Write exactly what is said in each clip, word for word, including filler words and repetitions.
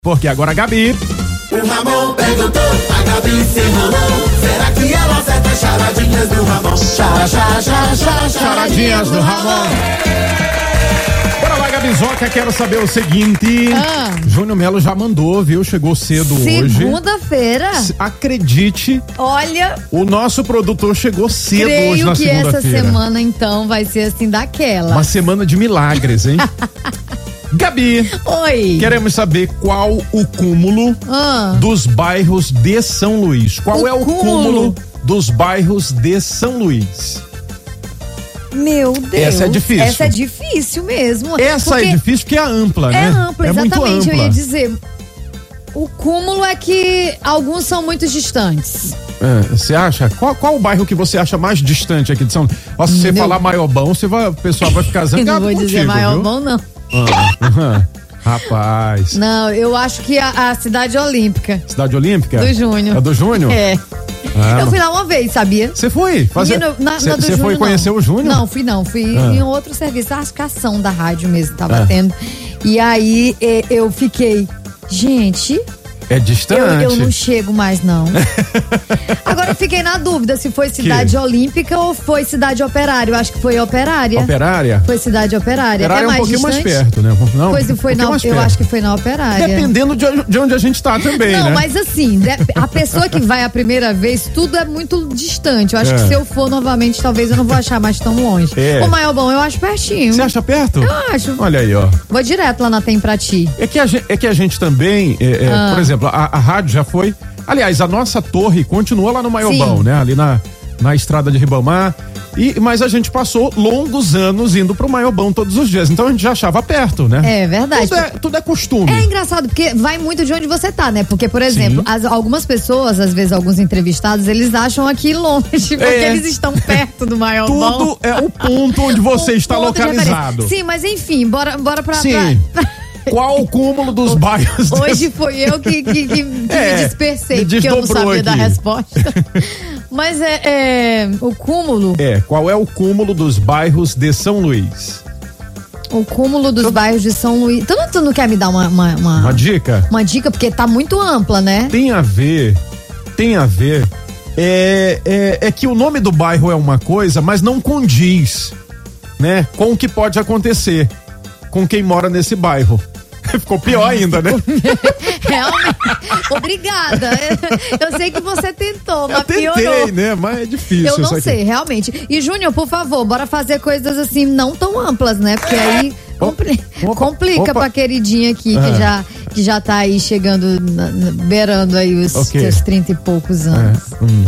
Porque agora a Gabi... O Ramon perguntou, a Gabi se enrolou. Será que ela acerta as charadinhas do Ramon? Chara, chara, chara, chara, Charadinhas do Ramon. Bora lá, Gabizoca, quero saber o seguinte. Ah. Júnior Melo já mandou, viu? Chegou cedo hoje. Segunda-feira. Acredite, Olha, o nosso produtor chegou cedo creio hoje na que essa segunda-feira. semana, então, vai ser assim daquela. Uma semana de milagres, hein? Gabi, Oi. queremos saber qual o cúmulo Ah. dos bairros de São Luís. Qual O é o cúmulo? cúmulo dos bairros de São Luís? Meu Deus. Essa é difícil. Essa é difícil mesmo. Essa porque é difícil porque é ampla, É né? ampla, é muito exatamente. ampla. Eu ia dizer. O cúmulo é que alguns são muito distantes. É, você acha? Qual, qual o bairro que você acha mais distante aqui de São Luís? Ó, se você Meu- falar Maiobão, você vai, o pessoal vai ficar Eu zangado não vou contigo, dizer maior viu? bom, não. Ah, aham. Rapaz. Não, eu acho que a, a cidade olímpica. Cidade Olímpica? Do Júnior. É do Júnior? É. Ah, Eu fui lá uma vez, sabia? Você foi? Fazer... Menino, na- Você na do você foi Júnior, conhecer não. o Júnior? Não, fui não. Fui Ah. em outro serviço, acho que a ação da rádio mesmo tava Ah. tendo. E aí eh, eu fiquei, gente, É distante. eu, eu não chego mais não. Agora eu fiquei na dúvida se foi cidade olímpica ou foi cidade operária. Eu acho que foi operária. Operária? Foi cidade operária. Operária é é um mais pouquinho distante? mais perto, né? Não, Pois um foi na, pouquinho mais eu perto. acho que foi na operária. Dependendo de, de onde a gente tá também, Não, né? mas assim, né, a pessoa que vai a primeira vez, tudo é muito distante. Eu acho É. que se eu for novamente, talvez eu não vou achar mais tão longe. É. O Maiobão eu acho pertinho. Você acha perto? Eu acho. Olha aí, ó. Vou direto lá na Tem Pra Ti. É que a gente, é que a gente também, é, é, Ah. por exemplo, a, a rádio já foi. Aliás, a nossa torre continua lá no Maiobão, Sim. né? Ali na, na estrada de Ribamar. E, mas a gente passou longos anos indo pro Maiobão todos os dias. Então a gente já achava perto, né? É verdade. Tudo é, tudo é costume. É engraçado, porque vai muito de onde você tá, né? Porque, por exemplo, as- algumas pessoas, às vezes alguns entrevistados, eles acham aqui longe, porque É. eles estão perto do Maiobão. Tudo é o ponto onde você O está ponto de localizado. referência. Sim, mas enfim, bora, bora pra... Sim. pra- Qual o cúmulo dos bairros? Hoje foi eu que, que, que, que É, me dispersei, me porque eu não desdobrou sabia da aqui. resposta. Mas é, é o cúmulo, É, qual é o cúmulo dos bairros de São Luís? o cúmulo dos bairros de São Luís. Tu não, tu não quer me dar uma, uma, uma, Uma dica? uma dica? Porque tá muito ampla, né? Tem a ver, tem a ver, é, é, é que o nome do bairro é uma coisa, mas não condiz, né, com o que pode acontecer com quem mora nesse bairro. Ficou pior ainda, né? Realmente. Obrigada. Eu sei que você tentou, mas Eu tentei, piorou. né, mas é difícil. Eu não isso aqui. sei, realmente. E, Júnior, por favor, bora fazer coisas assim não tão amplas, né? Porque aí compli- Opa, complica opa. pra queridinha aqui, Ah. que, já, que já tá aí chegando, na- na- beirando aí os Ok. seus trinta e poucos anos. É, hum.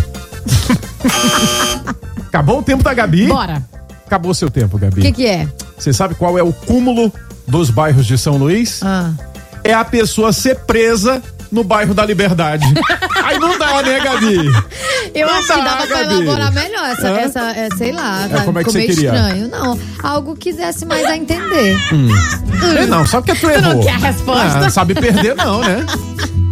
Acabou o tempo da Gabi? Bora. Acabou o seu tempo, Gabi. O que que é? Você sabe qual é o cúmulo dos bairros de São Luís? Ah. É a pessoa ser presa no bairro da Liberdade. Aí não dá, né, Gabi? Eu Não acho dá, que dava pra Gabi. elaborar melhor essa, Hã? essa é, sei lá, É, tá? como é que Ficou você meio queria? estranho. Não, algo que desse mais a entender. É, não, só porque tu Tu errou. não quer a resposta? Ah, sabe perder não, né?